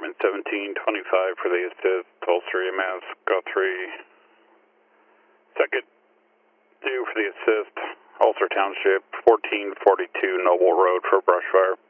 Department 1725 for the assist. Ulster EMS, go 3. Second, 2 for the assist. Ulster Township, 1442 Noble Road for brush fire.